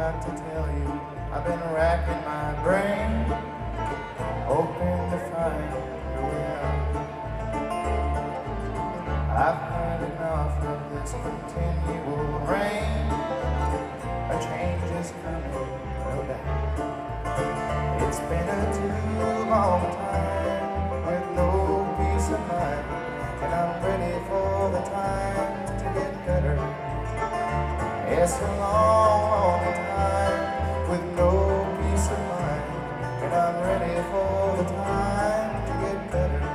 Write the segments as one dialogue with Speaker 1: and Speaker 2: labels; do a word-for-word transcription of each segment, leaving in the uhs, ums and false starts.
Speaker 1: got to tell you, I've been racking my brain, hoping to find a way out. I've had enough of this continual rain. A change is coming, no doubt. It's been a too long time with no peace of mind, and I'm ready for the times to get better. It's a long, long time with no peace of mind, and I'm ready for the time to get better.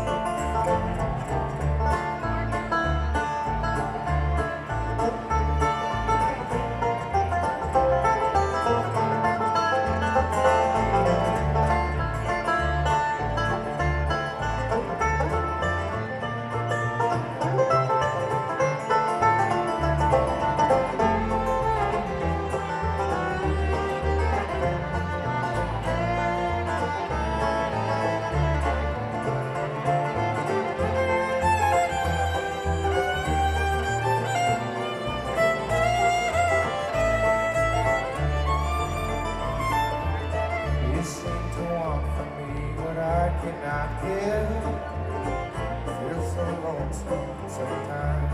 Speaker 1: You seem to want from me what I cannot give. Feel so lonesome sometimes.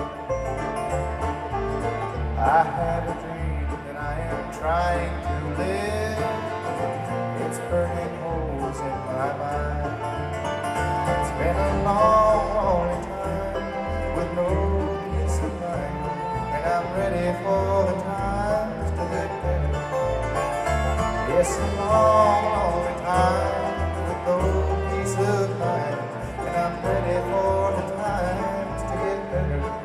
Speaker 1: I had a dream that I am trying to live. It's burning holes in my mind. It's been a long, long time with no peace of mind, and I'm ready for the times to get better. It's a long, long time with no peace of mind, and I'm ready for the times to get better.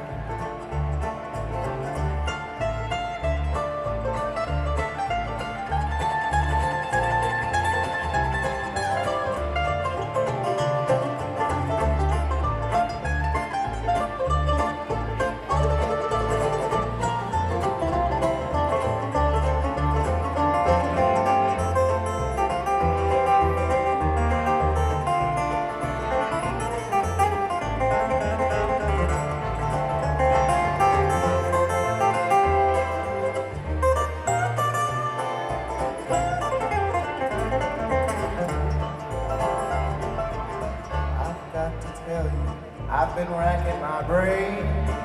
Speaker 1: I've got to tell you, I've been racking my brain,